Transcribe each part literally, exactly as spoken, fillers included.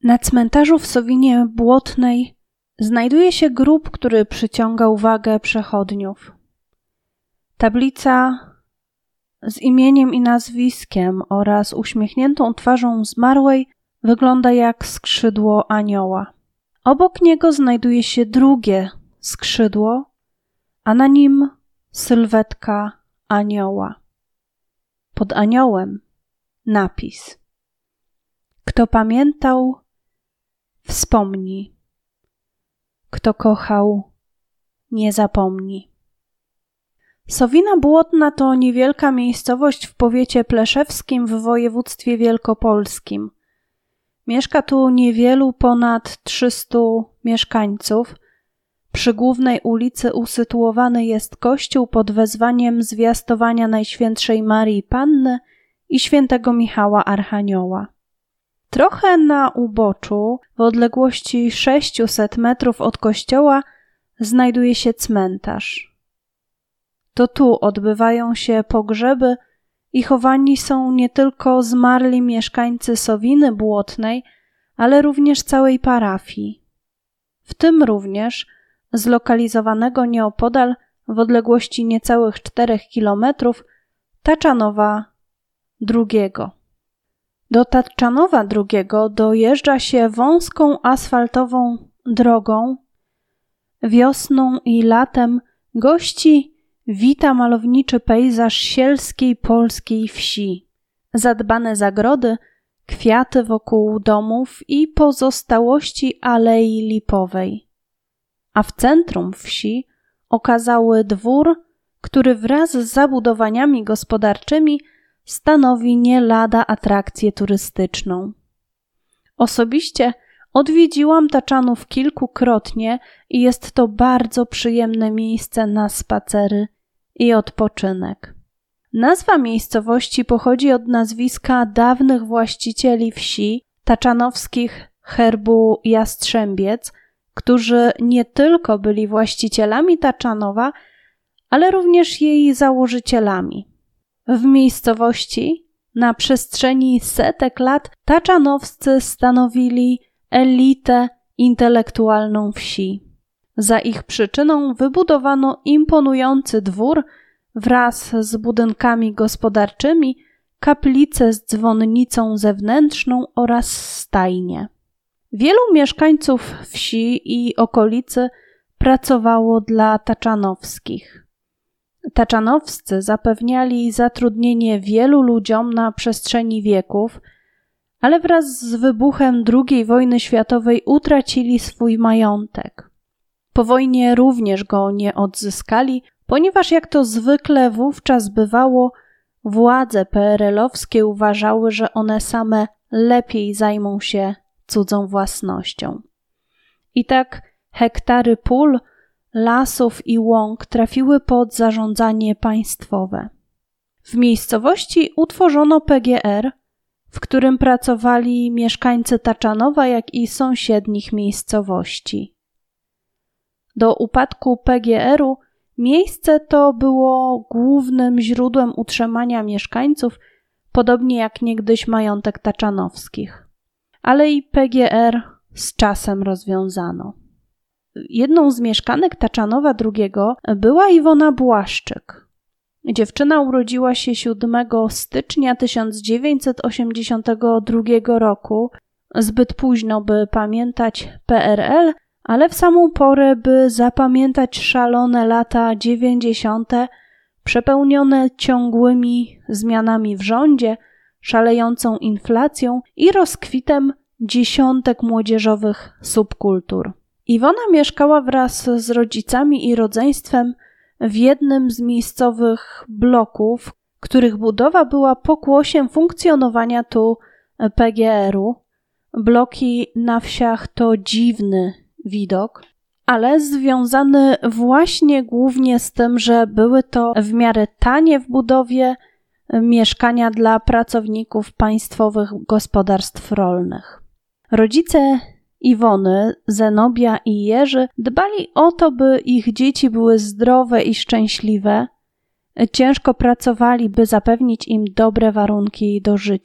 Na cmentarzu w Sowinie Błotnej znajduje się grób, który przyciąga uwagę przechodniów. Tablica z imieniem i nazwiskiem oraz uśmiechniętą twarzą zmarłej wygląda jak skrzydło anioła. Obok niego znajduje się drugie skrzydło, a na nim sylwetka anioła. Pod aniołem napis: kto pamiętał, wspomni. Kto kochał, nie zapomni. Sowina Błotna to niewielka miejscowość w powiecie pleszewskim w województwie wielkopolskim. Mieszka tu niewielu ponad trzystu mieszkańców. Przy głównej ulicy usytuowany jest kościół pod wezwaniem zwiastowania Najświętszej Marii Panny i świętego Michała Archanioła. Trochę na uboczu, w odległości sześćset metrów od kościoła, znajduje się cmentarz. To tu odbywają się pogrzeby i chowani są nie tylko zmarli mieszkańcy Sowiny Błotnej, ale również całej parafii. W tym również zlokalizowanego nieopodal w odległości niecałych czterech kilometrów Taczanowa drugiego. Do Taczanowa drugiego dojeżdża się wąską asfaltową drogą. Wiosną i latem gości wita malowniczy pejzaż sielskiej polskiej wsi. Zadbane zagrody, kwiaty wokół domów i pozostałości alei lipowej. A w centrum wsi okazały dwór, który wraz z zabudowaniami gospodarczymi stanowi nie lada atrakcję turystyczną. Osobiście odwiedziłam Taczanów kilkukrotnie i jest to bardzo przyjemne miejsce na spacery i odpoczynek. Nazwa miejscowości pochodzi od nazwiska dawnych właścicieli wsi taczanowskich herbu Jastrzębiec, którzy nie tylko byli właścicielami Taczanowa, ale również jej założycielami. W miejscowości na przestrzeni setek lat taczanowscy stanowili elitę intelektualną wsi. Za ich przyczyną wybudowano imponujący dwór wraz z budynkami gospodarczymi, kaplicę z dzwonnicą zewnętrzną oraz stajnię. Wielu mieszkańców wsi i okolicy pracowało dla taczanowskich. Taczanowscy zapewniali zatrudnienie wielu ludziom na przestrzeni wieków, ale wraz z wybuchem drugiej wojny światowej utracili swój majątek. Po wojnie również go nie odzyskali, ponieważ jak to zwykle wówczas bywało, władze P R L-owskie uważały, że one same lepiej zajmą się cudzą własnością. I tak hektary pól, lasów i łąk trafiły pod zarządzanie państwowe. W miejscowości utworzono P G R, w którym pracowali mieszkańcy Taczanowa, jak i sąsiednich miejscowości. Do upadku P G R-u miejsce to było głównym źródłem utrzymania mieszkańców, podobnie jak niegdyś majątek taczanowskich. Ale i P G R z czasem rozwiązano. Jedną z mieszkanek Taczanowa drugiego była Iwona Błaszczyk. Dziewczyna urodziła się siódmego stycznia tysiąc dziewięćset osiemdziesiątego drugiego roku, zbyt późno, by pamiętać P R L, ale w samą porę, by zapamiętać szalone lata dziewięćdziesiąte, przepełnione ciągłymi zmianami w rządzie, szalejącą inflacją i rozkwitem dziesiątek młodzieżowych subkultur. Iwona mieszkała wraz z rodzicami i rodzeństwem w jednym z miejscowych bloków, których budowa była pokłosiem funkcjonowania tu P G R-u. Bloki na wsiach to dziwny widok, ale związany właśnie głównie z tym, że były to w miarę tanie w budowie mieszkania dla pracowników państwowych gospodarstw rolnych. Rodzice Iwony, Zenobia i Jerzy dbali o to, by ich dzieci były zdrowe i szczęśliwe. Ciężko pracowali, by zapewnić im dobre warunki do życia.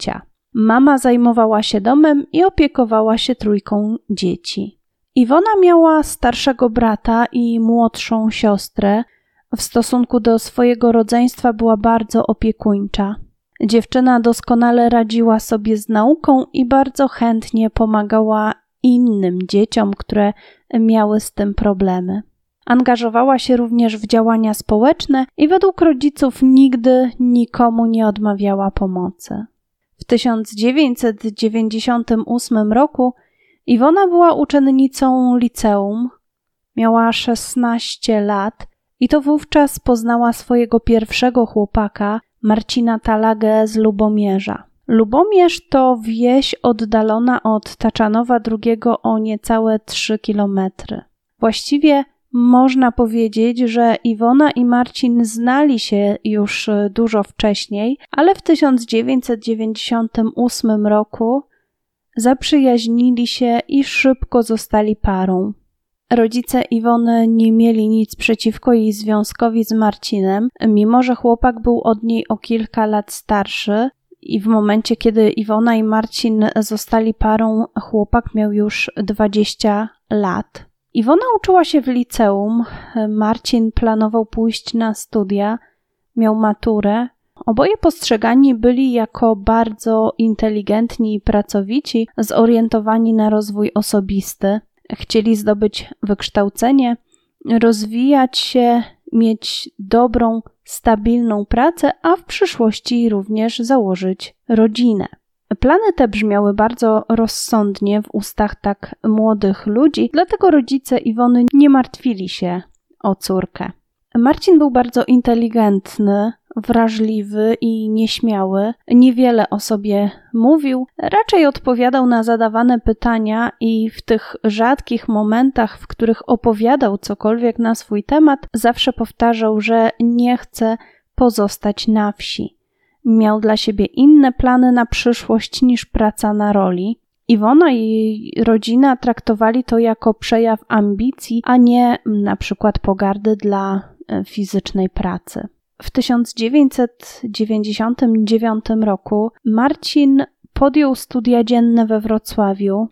Mama zajmowała się domem i opiekowała się trójką dzieci. Iwona miała starszego brata i młodszą siostrę. W stosunku do swojego rodzeństwa była bardzo opiekuńcza. Dziewczyna doskonale radziła sobie z nauką i bardzo chętnie pomagała innym dzieciom, które miały z tym problemy. Angażowała się również w działania społeczne i według rodziców nigdy nikomu nie odmawiała pomocy. W tysiąc dziewięćset dziewięćdziesiątym ósmym roku Iwona była uczennicą liceum, miała szesnaście lat i to wówczas poznała swojego pierwszego chłopaka, Marcina Talagę z Lubomierza. Lubomierz to wieś oddalona od Taczanowa drugiego o niecałe trzy kilometry. Właściwie można powiedzieć, że Iwona i Marcin znali się już dużo wcześniej, ale w tysiąc dziewięćset dziewięćdziesiątym ósmym roku zaprzyjaźnili się i szybko zostali parą. Rodzice Iwony nie mieli nic przeciwko jej związkowi z Marcinem, mimo że chłopak był od niej o kilka lat starszy i w momencie, kiedy Iwona i Marcin zostali parą, chłopak miał już dwadzieścia lat. Iwona uczyła się w liceum, Marcin planował pójść na studia, miał maturę. Oboje postrzegani byli jako bardzo inteligentni i pracowici, zorientowani na rozwój osobisty. Chcieli zdobyć wykształcenie, rozwijać się, mieć dobrą, stabilną pracę, a w przyszłości również założyć rodzinę. Plany te brzmiały bardzo rozsądnie w ustach tak młodych ludzi, dlatego rodzice Iwony nie martwili się o córkę. Marcin był bardzo inteligentny, wrażliwy i nieśmiały. Niewiele o sobie mówił, raczej odpowiadał na zadawane pytania i w tych rzadkich momentach, w których opowiadał cokolwiek na swój temat, zawsze powtarzał, że nie chce pozostać na wsi. Miał dla siebie inne plany na przyszłość niż praca na roli. Iwona i jej rodzina traktowali to jako przejaw ambicji, a nie na przykład pogardy dla fizycznej pracy. W tysiąc dziewięćset dziewięćdziesiątym dziewiątym roku Marcin podjął studia dzienne we Wrocławiu.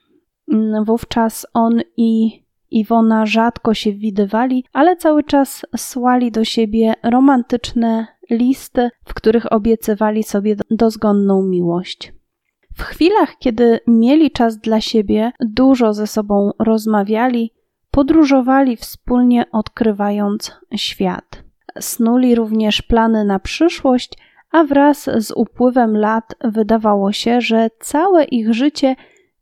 Wówczas on i Iwona rzadko się widywali, ale cały czas słali do siebie romantyczne listy, w których obiecywali sobie dozgonną miłość. W chwilach, kiedy mieli czas dla siebie, dużo ze sobą rozmawiali, podróżowali wspólnie, odkrywając świat. Snuli również plany na przyszłość, a wraz z upływem lat wydawało się, że całe ich życie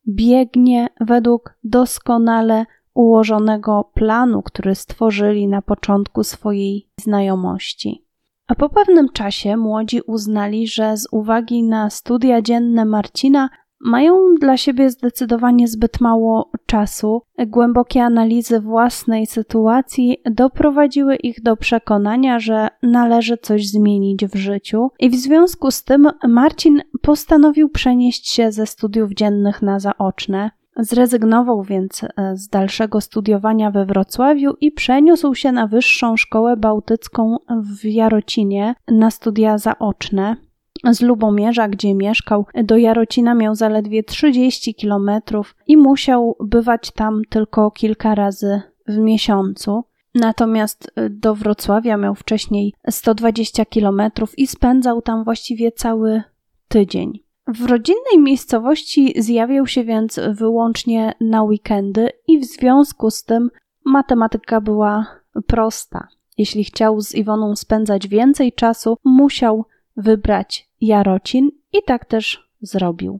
biegnie według doskonale ułożonego planu, który stworzyli na początku swojej znajomości. A po pewnym czasie młodzi uznali, że z uwagi na studia dzienne Marcina mają dla siebie zdecydowanie zbyt mało czasu. Głębokie analizy własnej sytuacji doprowadziły ich do przekonania, że należy coś zmienić w życiu i w związku z tym Marcin postanowił przenieść się ze studiów dziennych na zaoczne. Zrezygnował więc z dalszego studiowania we Wrocławiu i przeniósł się na Wyższą Szkołę Bałtycką w Jarocinie na studia zaoczne. Z Lubomierza, gdzie mieszkał, do Jarocina miał zaledwie trzydzieści kilometrów i musiał bywać tam tylko kilka razy w miesiącu. Natomiast do Wrocławia miał wcześniej sto dwadzieścia kilometrów i spędzał tam właściwie cały tydzień. W rodzinnej miejscowości zjawiał się więc wyłącznie na weekendy i w związku z tym matematyka była prosta. Jeśli chciał z Iwoną spędzać więcej czasu, musiał wybrać Jarocin i tak też zrobił.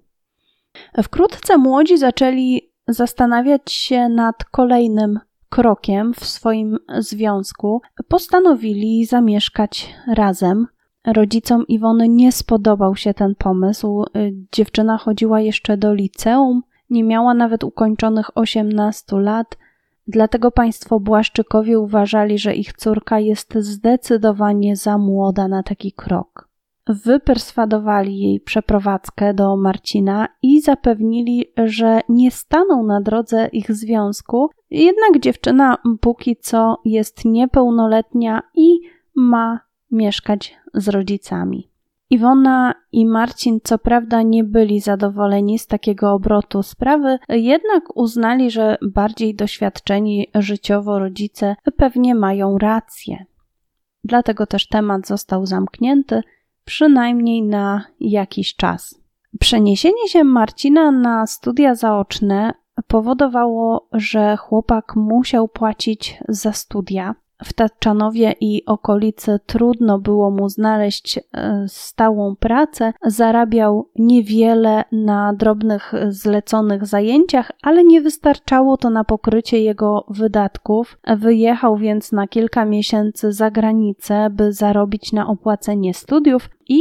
Wkrótce młodzi zaczęli zastanawiać się nad kolejnym krokiem w swoim związku. Postanowili zamieszkać razem. Rodzicom Iwony nie spodobał się ten pomysł. Dziewczyna chodziła jeszcze do liceum, nie miała nawet ukończonych osiemnastu lat, dlatego państwo Błaszczykowie uważali, że ich córka jest zdecydowanie za młoda na taki krok. Wyperswadowali jej przeprowadzkę do Marcina i zapewnili, że nie staną na drodze ich związku, jednak dziewczyna póki co jest niepełnoletnia i ma mieszkać z rodzicami. Iwona i Marcin co prawda nie byli zadowoleni z takiego obrotu sprawy, jednak uznali, że bardziej doświadczeni życiowo rodzice pewnie mają rację. Dlatego też temat został zamknięty, przynajmniej na jakiś czas. Przeniesienie się Marcina na studia zaoczne powodowało, że chłopak musiał płacić za studia. W Tatrzanowie i okolicy trudno było mu znaleźć stałą pracę. Zarabiał niewiele na drobnych zleconych zajęciach, ale nie wystarczało to na pokrycie jego wydatków. Wyjechał więc na kilka miesięcy za granicę, by zarobić na opłacenie studiów i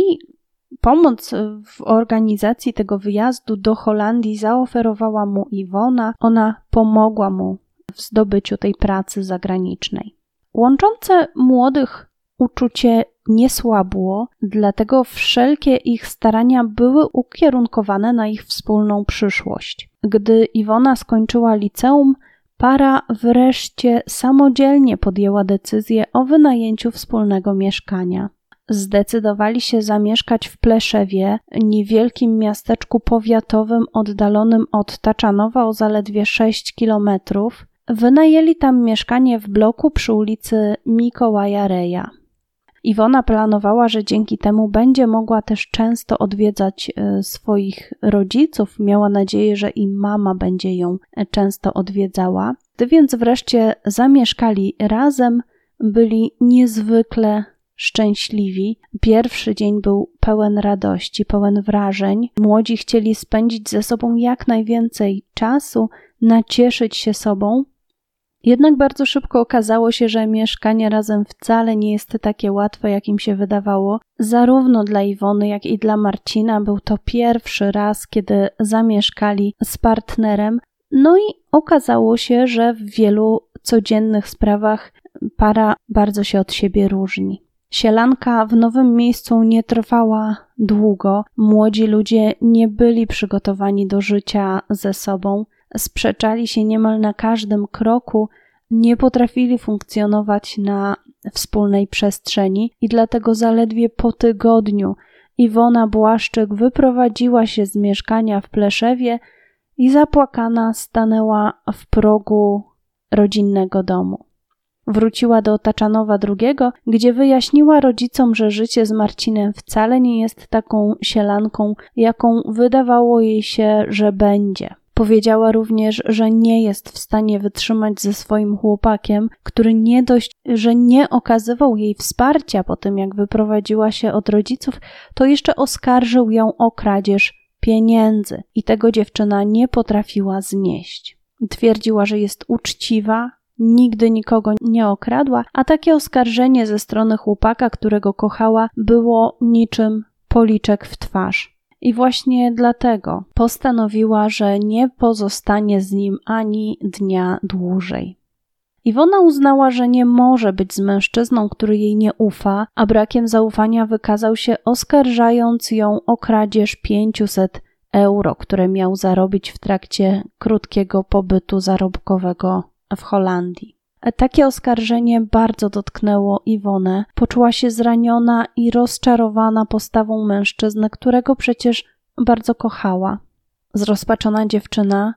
pomoc w organizacji tego wyjazdu do Holandii zaoferowała mu Iwona. Ona pomogła mu w zdobyciu tej pracy zagranicznej. Łączące młodych uczucie nie słabło, dlatego wszelkie ich starania były ukierunkowane na ich wspólną przyszłość. Gdy Iwona skończyła liceum, para wreszcie samodzielnie podjęła decyzję o wynajęciu wspólnego mieszkania. Zdecydowali się zamieszkać w Pleszewie, niewielkim miasteczku powiatowym oddalonym od Taczanowa o zaledwie sześć kilometrów. Wynajęli tam mieszkanie w bloku przy ulicy Mikołaja Reja. Iwona planowała, że dzięki temu będzie mogła też często odwiedzać swoich rodziców. Miała nadzieję, że i mama będzie ją często odwiedzała. Gdy więc wreszcie zamieszkali razem, byli niezwykle szczęśliwi. Pierwszy dzień był pełen radości, pełen wrażeń. Młodzi chcieli spędzić ze sobą jak najwięcej czasu, nacieszyć się sobą. Jednak bardzo szybko okazało się, że mieszkanie razem wcale nie jest takie łatwe, jak im się wydawało. Zarówno dla Iwony, jak i dla Marcina był to pierwszy raz, kiedy zamieszkali z partnerem. No i okazało się, że w wielu codziennych sprawach para bardzo się od siebie różni. Sielanka w nowym miejscu nie trwała długo. Młodzi ludzie nie byli przygotowani do życia ze sobą. Sprzeczali się niemal na każdym kroku, nie potrafili funkcjonować na wspólnej przestrzeni i dlatego zaledwie po tygodniu Iwona Błaszczyk wyprowadziła się z mieszkania w Pleszewie i zapłakana stanęła w progu rodzinnego domu. Wróciła do Taczanowa drugiego, gdzie wyjaśniła rodzicom, że życie z Marcinem wcale nie jest taką sielanką, jaką wydawało jej się, że będzie. Powiedziała również, że nie jest w stanie wytrzymać ze swoim chłopakiem, który nie dość, że nie okazywał jej wsparcia po tym, jak wyprowadziła się od rodziców, to jeszcze oskarżył ją o kradzież pieniędzy i tego dziewczyna nie potrafiła znieść. Twierdziła, że jest uczciwa, nigdy nikogo nie okradła, a takie oskarżenie ze strony chłopaka, którego kochała, było niczym policzek w twarz. I właśnie dlatego postanowiła, że nie pozostanie z nim ani dnia dłużej. Iwona uznała, że nie może być z mężczyzną, który jej nie ufa, a brakiem zaufania wykazał się, oskarżając ją o kradzież pięćset euro, które miał zarobić w trakcie krótkiego pobytu zarobkowego w Holandii. Takie oskarżenie bardzo dotknęło Iwonę. Poczuła się zraniona i rozczarowana postawą mężczyzny, którego przecież bardzo kochała. Zrozpaczona dziewczyna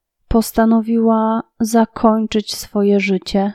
postanowiła zakończyć swoje życie.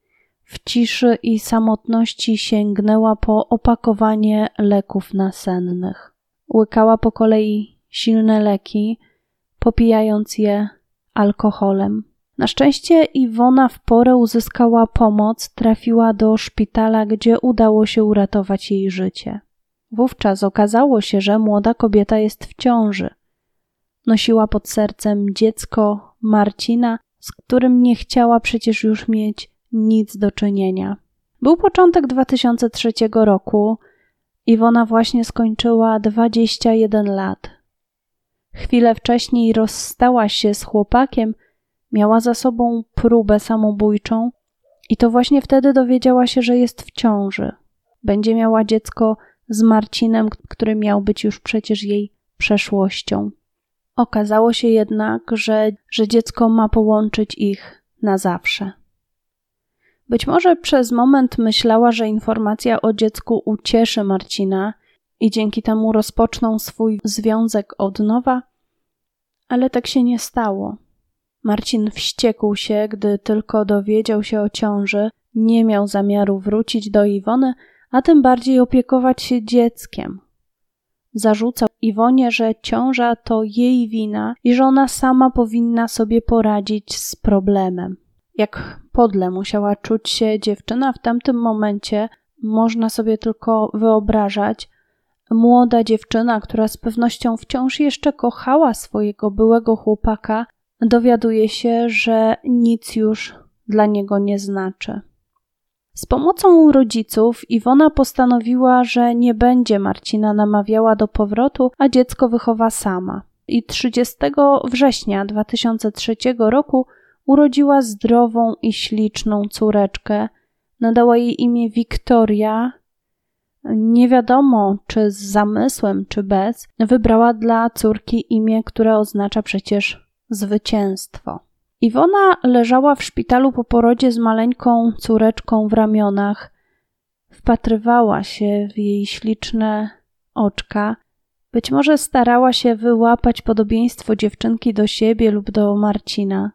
W ciszy i samotności sięgnęła po opakowanie leków nasennych. Łykała po kolei silne leki, popijając je alkoholem. Na szczęście Iwona w porę uzyskała pomoc, trafiła do szpitala, gdzie udało się uratować jej życie. Wówczas okazało się, że młoda kobieta jest w ciąży. Nosiła pod sercem dziecko Marcina, z którym nie chciała przecież już mieć nic do czynienia. Był początek dwa tysiące trzeciego roku. Iwona właśnie skończyła dwadzieścia jeden lat. Chwilę wcześniej rozstała się z chłopakiem, miała za sobą próbę samobójczą i to właśnie wtedy dowiedziała się, że jest w ciąży. Będzie miała dziecko z Marcinem, który miał być już przecież jej przeszłością. Okazało się jednak, że, że dziecko ma połączyć ich na zawsze. Być może przez moment myślała, że informacja o dziecku ucieszy Marcina i dzięki temu rozpoczną swój związek od nowa, ale tak się nie stało. Marcin wściekł się, gdy tylko dowiedział się o ciąży, nie miał zamiaru wrócić do Iwony, a tym bardziej opiekować się dzieckiem. Zarzucał Iwonie, że ciąża to jej wina i że ona sama powinna sobie poradzić z problemem. Jak podle musiała czuć się dziewczyna w tamtym momencie, można sobie tylko wyobrażać. Młoda dziewczyna, która z pewnością wciąż jeszcze kochała swojego byłego chłopaka, dowiaduje się, że nic już dla niego nie znaczy. Z pomocą rodziców Iwona postanowiła, że nie będzie Marcina namawiała do powrotu, a dziecko wychowa sama. I trzydziestego września dwa tysiące trzeciego roku urodziła zdrową i śliczną córeczkę. Nadała jej imię Wiktoria. Nie wiadomo, czy z zamysłem, czy bez, wybrała dla córki imię, które oznacza przecież zwycięstwo. Iwona leżała w szpitalu po porodzie z maleńką córeczką w ramionach. Wpatrywała się w jej śliczne oczka. Być może starała się wyłapać podobieństwo dziewczynki do siebie lub do Marcina.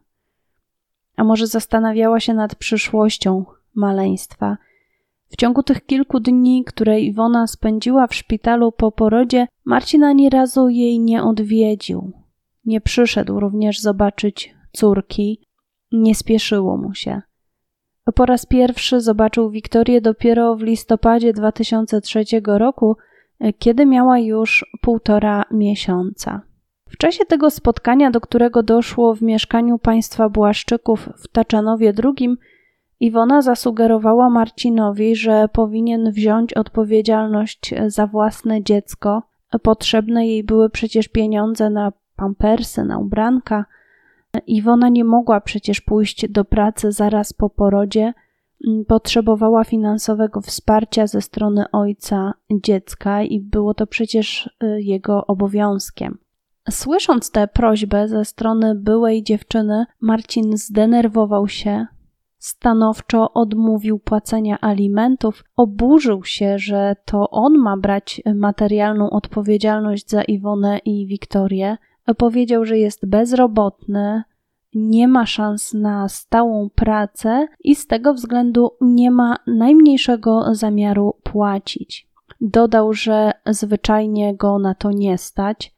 A może zastanawiała się nad przyszłością maleństwa. W ciągu tych kilku dni, które Iwona spędziła w szpitalu po porodzie, Marcin ani razu jej nie odwiedził. Nie przyszedł również zobaczyć córki, nie spieszyło mu się. Po raz pierwszy zobaczył Wiktorię dopiero w listopadzie dwa tysiące trzeciego roku, kiedy miała już półtora miesiąca. W czasie tego spotkania, do którego doszło w mieszkaniu państwa Błaszczyków w Taczanowie drugim, Iwona zasugerowała Marcinowi, że powinien wziąć odpowiedzialność za własne dziecko. Potrzebne jej były przecież pieniądze na pampersy, na ubranka. Iwona nie mogła przecież pójść do pracy zaraz po porodzie. Potrzebowała finansowego wsparcia ze strony ojca dziecka i było to przecież jego obowiązkiem. Słysząc tę prośbę ze strony byłej dziewczyny, Marcin zdenerwował się, stanowczo odmówił płacenia alimentów, oburzył się, że to on ma brać materialną odpowiedzialność za Iwonę i Wiktorię. Powiedział, że jest bezrobotny, nie ma szans na stałą pracę i z tego względu nie ma najmniejszego zamiaru płacić. Dodał, że zwyczajnie go na to nie stać.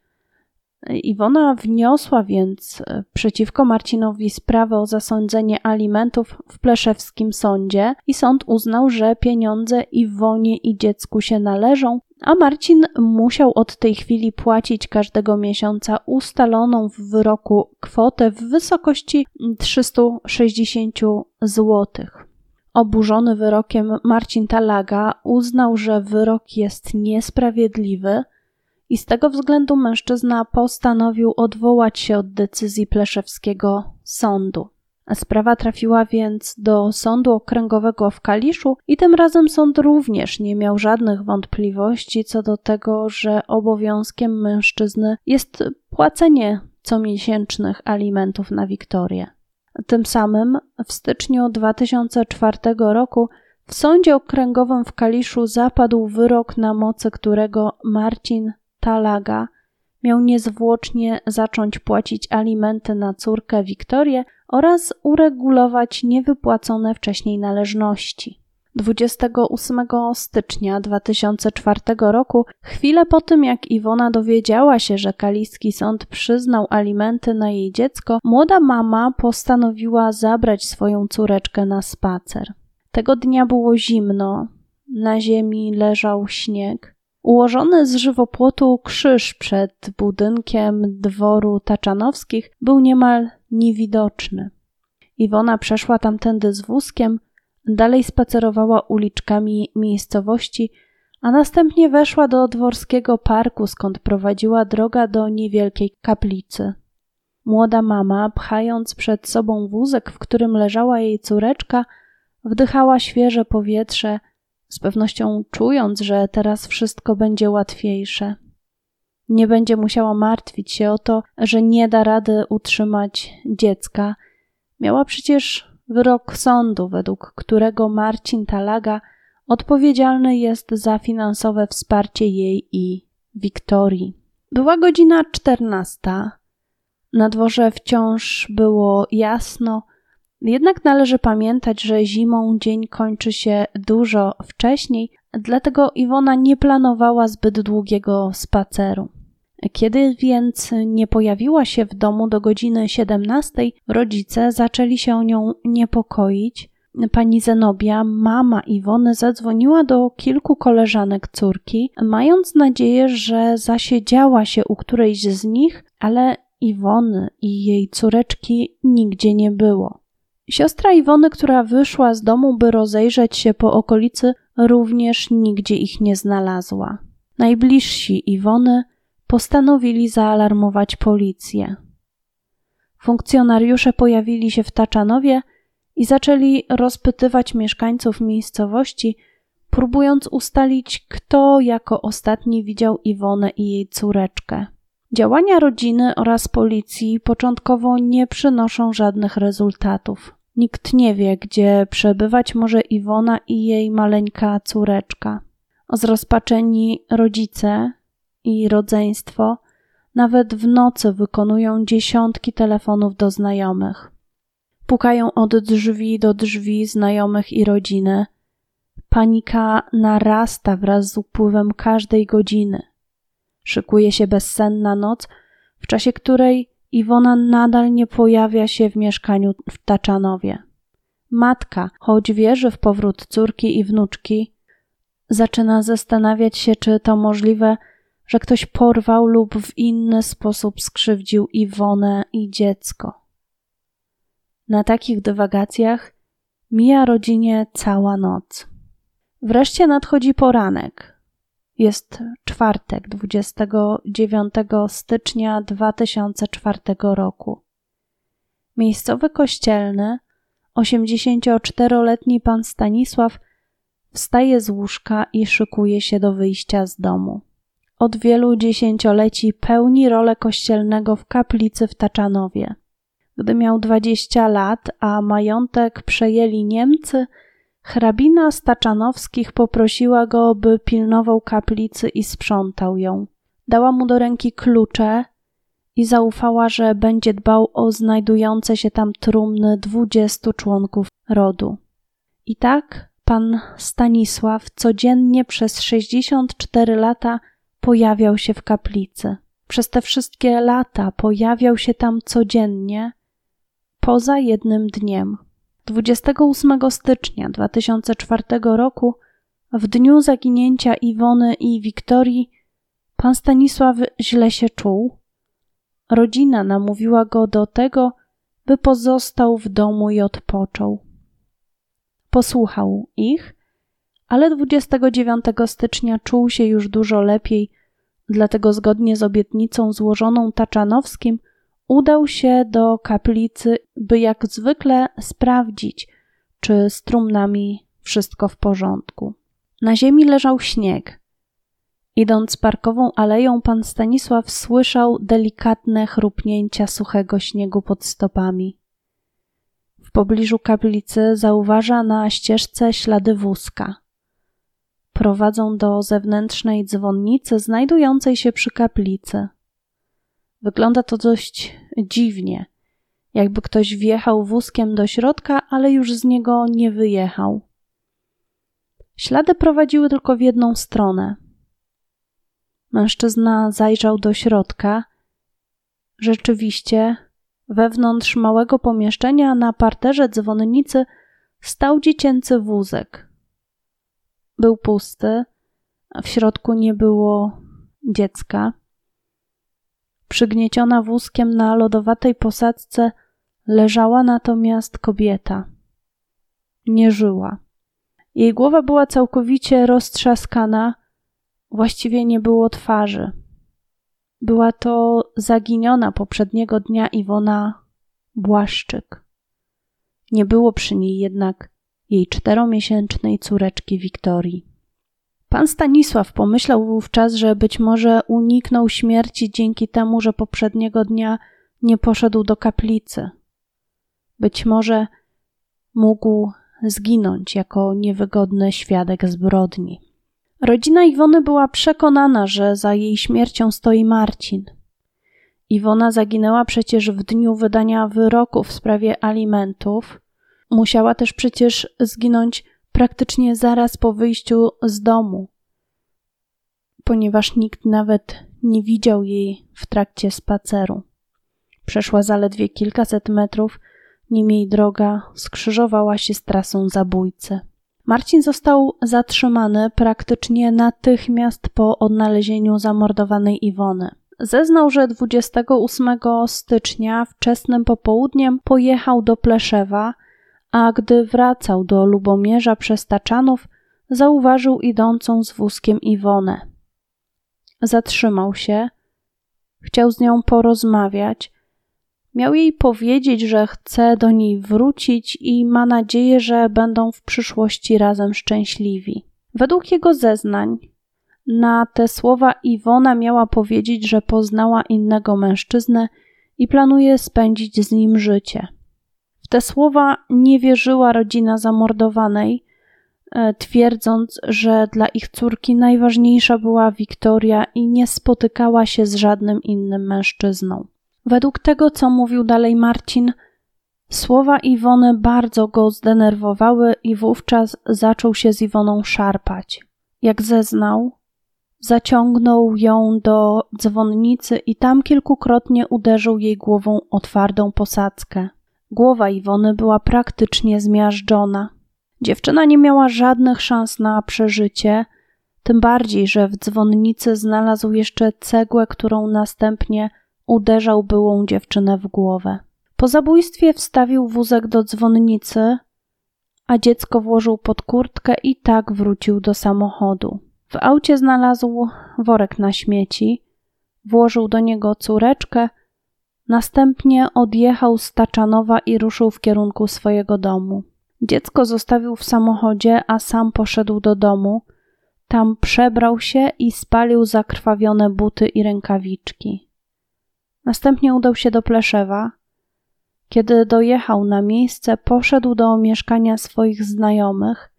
Iwona wniosła więc przeciwko Marcinowi sprawę o zasądzenie alimentów w pleszewskim sądzie i sąd uznał, że pieniądze Iwonie i dziecku się należą, a Marcin musiał od tej chwili płacić każdego miesiąca ustaloną w wyroku kwotę w wysokości trzysta sześćdziesiąt złotych. Oburzony wyrokiem Marcin Talaga uznał, że wyrok jest niesprawiedliwy i z tego względu mężczyzna postanowił odwołać się od decyzji pleszewskiego sądu. Sprawa trafiła więc do Sądu Okręgowego w Kaliszu i tym razem sąd również nie miał żadnych wątpliwości co do tego, że obowiązkiem mężczyzny jest płacenie comiesięcznych alimentów na Wiktorię. Tym samym w styczniu dwa tysiące czwartego roku w Sądzie Okręgowym w Kaliszu zapadł wyrok, na mocy którego Marcin Talaga miał niezwłocznie zacząć płacić alimenty na córkę Wiktorię oraz uregulować niewypłacone wcześniej należności. dwudziestego ósmego stycznia dwa tysiące czwartego roku, chwilę po tym jak Iwona dowiedziała się, że kaliski sąd przyznał alimenty na jej dziecko, młoda mama postanowiła zabrać swoją córeczkę na spacer. Tego dnia było zimno, na ziemi leżał śnieg. Ułożony z żywopłotu krzyż przed budynkiem dworu Taczanowskich był niemal niewidoczny. Iwona przeszła tamtędy z wózkiem, dalej spacerowała uliczkami miejscowości, a następnie weszła do dworskiego parku, skąd prowadziła droga do niewielkiej kaplicy. Młoda mama, pchając przed sobą wózek, w którym leżała jej córeczka, wdychała świeże powietrze, z pewnością czując, że teraz wszystko będzie łatwiejsze. Nie będzie musiała martwić się o to, że nie da rady utrzymać dziecka. Miała przecież wyrok sądu, według którego Marcin Talaga odpowiedzialny jest za finansowe wsparcie jej i Wiktorii. Była godzina czternasta. Na dworze wciąż było jasno, jednak należy pamiętać, że zimą dzień kończy się dużo wcześniej, dlatego Iwona nie planowała zbyt długiego spaceru. Kiedy więc nie pojawiła się w domu do godziny siedemnastej, rodzice zaczęli się o nią niepokoić. Pani Zenobia, mama Iwony, zadzwoniła do kilku koleżanek córki, mając nadzieję, że zasiedziała się u którejś z nich, ale Iwony i jej córeczki nigdzie nie było. Siostra Iwony, która wyszła z domu, by rozejrzeć się po okolicy, również nigdzie ich nie znalazła. Najbliżsi Iwony postanowili zaalarmować policję. Funkcjonariusze pojawili się w Taczanowie i zaczęli rozpytywać mieszkańców miejscowości, próbując ustalić, kto jako ostatni widział Iwonę i jej córeczkę. Działania rodziny oraz policji początkowo nie przynoszą żadnych rezultatów. Nikt nie wie, gdzie przebywać może Iwona i jej maleńka córeczka. Zrozpaczeni rodzice i rodzeństwo nawet w nocy wykonują dziesiątki telefonów do znajomych. Pukają od drzwi do drzwi znajomych i rodziny. Panika narasta wraz z upływem każdej godziny. Szykuje się bezsenna noc, w czasie której Iwona nadal nie pojawia się w mieszkaniu w Taczanowie. Matka, choć wierzy w powrót córki i wnuczki, zaczyna zastanawiać się, czy to możliwe, że ktoś porwał lub w inny sposób skrzywdził Iwonę i dziecko. Na takich dywagacjach mija rodzinie cała noc. Wreszcie nadchodzi poranek. Jest czwartek, dwudziestego dziewiątego stycznia dwa tysiące czwartego roku. Miejscowy kościelny, osiemdziesięcioczteroletni pan Stanisław wstaje z łóżka i szykuje się do wyjścia z domu. Od wielu dziesięcioleci pełni rolę kościelnego w kaplicy w Taczanowie. Gdy miał dwadzieścia lat, a majątek przejęli Niemcy, hrabina z Taczanowskich poprosiła go, by pilnował kaplicy i sprzątał ją. Dała mu do ręki klucze i zaufała, że będzie dbał o znajdujące się tam trumny dwudziestu członków rodu. I tak pan Stanisław codziennie przez sześćdziesiąt cztery lata pojawiał się w kaplicy. Przez te wszystkie lata pojawiał się tam codziennie, poza jednym dniem. dwudziestego ósmego stycznia dwa tysiące czwartego roku, w dniu zaginięcia Iwony i Wiktorii, pan Stanisław źle się czuł. Rodzina namówiła go do tego, by pozostał w domu i odpoczął. Posłuchał ich, ale dwudziestego dziewiątego stycznia czuł się już dużo lepiej, dlatego zgodnie z obietnicą złożoną Taczanowskim udał się do kaplicy, by jak zwykle sprawdzić, czy z trumnami wszystko w porządku. Na ziemi leżał śnieg. Idąc parkową aleją, pan Stanisław słyszał delikatne chrupnięcia suchego śniegu pod stopami. W pobliżu kaplicy zauważa na ścieżce ślady wózka. Prowadzą do zewnętrznej dzwonnicy znajdującej się przy kaplicy. Wygląda to dość dziwnie, jakby ktoś wjechał wózkiem do środka, ale już z niego nie wyjechał. Ślady prowadziły tylko w jedną stronę. Mężczyzna zajrzał do środka. Rzeczywiście, wewnątrz małego pomieszczenia na parterze dzwonnicy stał dziecięcy wózek. Był pusty, a w środku nie było dziecka. Przygnieciona wózkiem na lodowatej posadzce leżała natomiast kobieta. Nie żyła. Jej głowa była całkowicie roztrzaskana, właściwie nie było twarzy. Była to zaginiona poprzedniego dnia Iwona Błaszczyk. Nie było przy niej jednak jej czteromiesięcznej córeczki Wiktorii. Pan Stanisław pomyślał wówczas, że być może uniknął śmierci dzięki temu, że poprzedniego dnia nie poszedł do kaplicy. Być może mógł zginąć jako niewygodny świadek zbrodni. Rodzina Iwony była przekonana, że za jej śmiercią stoi Marcin. Iwona zaginęła przecież w dniu wydania wyroku w sprawie alimentów. Musiała też przecież zginąć praktycznie zaraz po wyjściu z domu, ponieważ nikt nawet nie widział jej w trakcie spaceru. Przeszła zaledwie kilkaset metrów, nim jej droga skrzyżowała się z trasą zabójcy. Marcin został zatrzymany praktycznie natychmiast po odnalezieniu zamordowanej Iwony. Zeznał, że dwudziestego ósmego stycznia wczesnym popołudniem pojechał do Pleszewa, a gdy wracał do Lubomierza przez Taczanów, zauważył idącą z wózkiem Iwonę. Zatrzymał się, chciał z nią porozmawiać, miał jej powiedzieć, że chce do niej wrócić i ma nadzieję, że będą w przyszłości razem szczęśliwi. Według jego zeznań na te słowa Iwona miała powiedzieć, że poznała innego mężczyznę i planuje spędzić z nim życie. W te słowa nie wierzyła rodzina zamordowanej, twierdząc, że dla ich córki najważniejsza była Wiktoria i nie spotykała się z żadnym innym mężczyzną. Według tego, co mówił dalej Marcin, słowa Iwony bardzo go zdenerwowały i wówczas zaczął się z Iwoną szarpać. Jak zeznał, zaciągnął ją do dzwonnicy i tam kilkukrotnie uderzył jej głową o twardą posadzkę. Głowa Iwony była praktycznie zmiażdżona. Dziewczyna nie miała żadnych szans na przeżycie, tym bardziej, że w dzwonnicy znalazł jeszcze cegłę, którą następnie uderzał byłą dziewczynę w głowę. Po zabójstwie wstawił wózek do dzwonnicy, a dziecko włożył pod kurtkę i tak wrócił do samochodu. W aucie znalazł worek na śmieci, włożył do niego córeczkę, następnie odjechał z Taczanowa i ruszył w kierunku swojego domu. Dziecko zostawił w samochodzie, a sam poszedł do domu. Tam przebrał się i spalił zakrwawione buty i rękawiczki. Następnie udał się do Pleszewa. Kiedy dojechał na miejsce, poszedł do mieszkania swoich znajomych.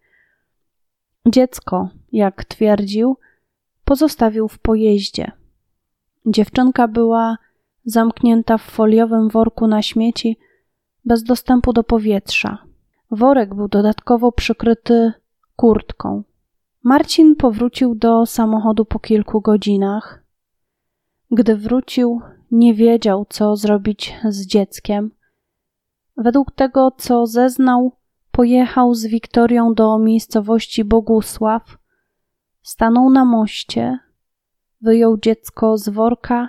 Dziecko, jak twierdził, pozostawił w pojeździe. Dziewczynka była zamknięta w foliowym worku na śmieci, bez dostępu do powietrza. Worek był dodatkowo przykryty kurtką. Marcin powrócił do samochodu po kilku godzinach. Gdy wrócił, nie wiedział, co zrobić z dzieckiem. Według tego, co zeznał, pojechał z Wiktorią do miejscowości Bogusław, stanął na moście, wyjął dziecko z worka,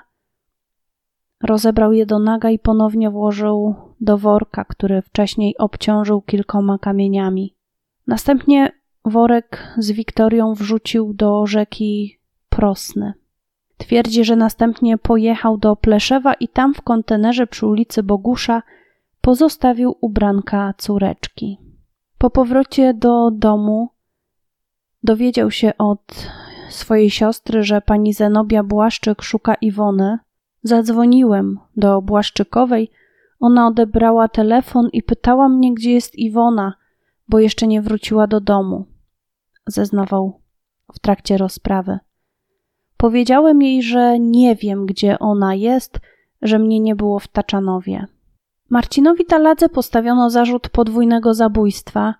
rozebrał je do naga i ponownie włożył do worka, który wcześniej obciążył kilkoma kamieniami. Następnie worek z Wiktorią wrzucił do rzeki Prosny. Twierdzi, że następnie pojechał do Pleszewa i tam w kontenerze przy ulicy Bogusza pozostawił ubranka córeczki. Po powrocie do domu dowiedział się od swojej siostry, że pani Zenobia Błaszczyk szuka Iwony. Zadzwoniłem do Błaszczykowej, ona odebrała telefon i pytała mnie, gdzie jest Iwona, bo jeszcze nie wróciła do domu, zeznawał w trakcie rozprawy. Powiedziałem jej, że nie wiem, gdzie ona jest, że mnie nie było w Taczanowie. Marcinowi Taladze postawiono zarzut podwójnego zabójstwa.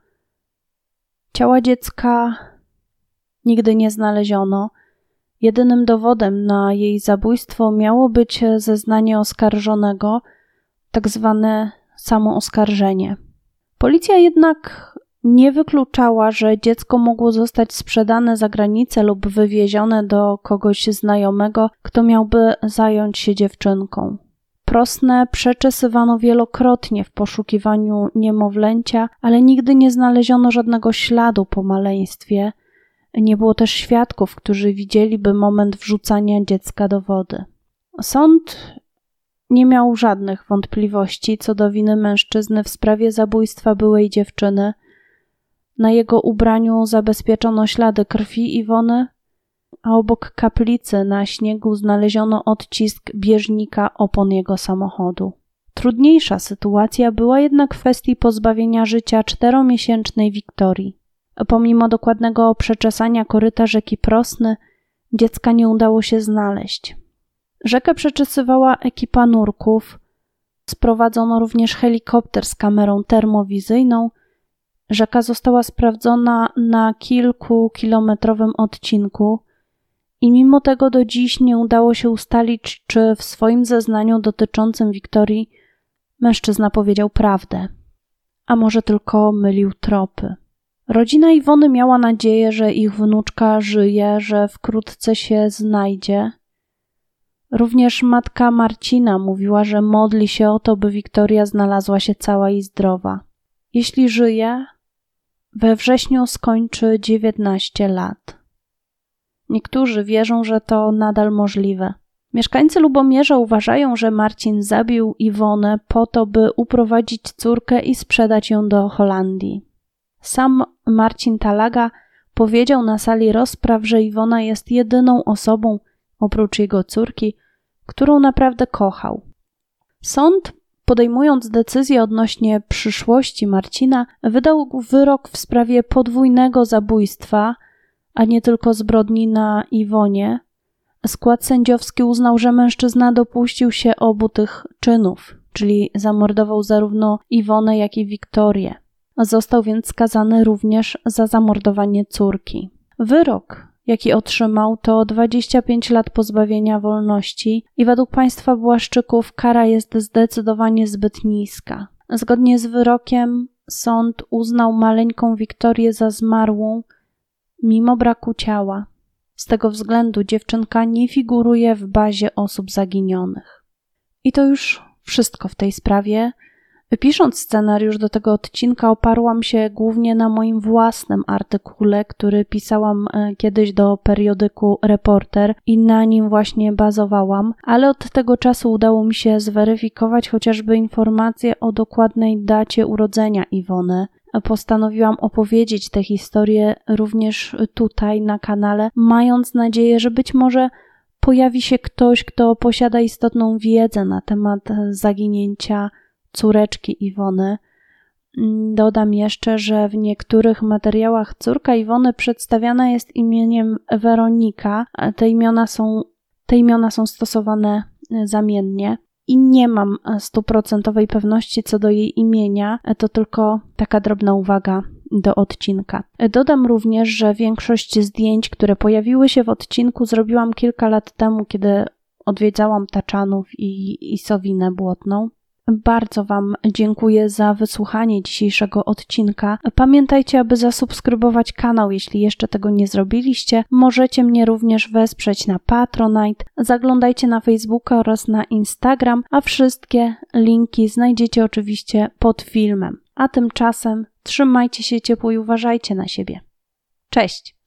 Ciała dziecka nigdy nie znaleziono. Jedynym dowodem na jej zabójstwo miało być zeznanie oskarżonego, tak zwane samooskarżenie. Policja jednak nie wykluczała, że dziecko mogło zostać sprzedane za granicę lub wywiezione do kogoś znajomego, kto miałby zająć się dziewczynką. Prosnę przeczesywano wielokrotnie w poszukiwaniu niemowlęcia, ale nigdy nie znaleziono żadnego śladu po maleństwie. Nie było też świadków, którzy widzieliby moment wrzucania dziecka do wody. Sąd nie miał żadnych wątpliwości co do winy mężczyzny w sprawie zabójstwa byłej dziewczyny. Na jego ubraniu zabezpieczono ślady krwi Iwony, a obok kaplicy na śniegu znaleziono odcisk bieżnika opon jego samochodu. Trudniejsza sytuacja była jednak w kwestii pozbawienia życia czteromiesięcznej Wiktorii. Pomimo dokładnego przeczesania koryta rzeki Prosny, dziecka nie udało się znaleźć. Rzekę przeczesywała ekipa nurków, sprowadzono również helikopter z kamerą termowizyjną. Rzeka została sprawdzona na kilkukilometrowym odcinku i mimo tego do dziś nie udało się ustalić, czy w swoim zeznaniu dotyczącym Wiktorii mężczyzna powiedział prawdę, a może tylko mylił tropy. Rodzina Iwony miała nadzieję, że ich wnuczka żyje, że wkrótce się znajdzie. Również matka Marcina mówiła, że modli się o to, by Wiktoria znalazła się cała i zdrowa. Jeśli żyje, we wrześniu skończy dziewiętnaście lat. Niektórzy wierzą, że to nadal możliwe. Mieszkańcy Lubomierza uważają, że Marcin zabił Iwonę po to, by uprowadzić córkę i sprzedać ją do Holandii. Sam Marcin Talaga powiedział na sali rozpraw, że Iwona jest jedyną osobą, oprócz jego córki, którą naprawdę kochał. Sąd, podejmując decyzję odnośnie przyszłości Marcina, wydał wyrok w sprawie podwójnego zabójstwa, a nie tylko zbrodni na Iwonie. Skład sędziowski uznał, że mężczyzna dopuścił się obu tych czynów, czyli zamordował zarówno Iwonę, jak i Wiktorię. Został więc skazany również za zamordowanie córki. Wyrok, jaki otrzymał, to dwadzieścia pięć lat pozbawienia wolności i według państwa Błaszczyków kara jest zdecydowanie zbyt niska. Zgodnie z wyrokiem sąd uznał maleńką Wiktorię za zmarłą mimo braku ciała. Z tego względu dziewczynka nie figuruje w bazie osób zaginionych. I to już wszystko w tej sprawie. Pisząc scenariusz do tego odcinka, oparłam się głównie na moim własnym artykule, który pisałam kiedyś do periodyku Reporter i na nim właśnie bazowałam, ale od tego czasu udało mi się zweryfikować chociażby informacje o dokładnej dacie urodzenia Iwony. Postanowiłam opowiedzieć tę historię również tutaj na kanale, mając nadzieję, że być może pojawi się ktoś, kto posiada istotną wiedzę na temat zaginięcia córeczki Iwony. Dodam jeszcze, że w niektórych materiałach córka Iwony przedstawiana jest imieniem Weronika. Te imiona są, te imiona są stosowane zamiennie i nie mam stuprocentowej pewności co do jej imienia. To tylko taka drobna uwaga do odcinka. Dodam również, że większość zdjęć, które pojawiły się w odcinku, zrobiłam kilka lat temu, kiedy odwiedzałam Taczanów i, i Sowinę Błotną. Bardzo Wam dziękuję za wysłuchanie dzisiejszego odcinka. Pamiętajcie, aby zasubskrybować kanał, jeśli jeszcze tego nie zrobiliście. Możecie mnie również wesprzeć na Patronite. Zaglądajcie na Facebooka oraz na Instagram, a wszystkie linki znajdziecie oczywiście pod filmem. A tymczasem trzymajcie się ciepło i uważajcie na siebie. Cześć!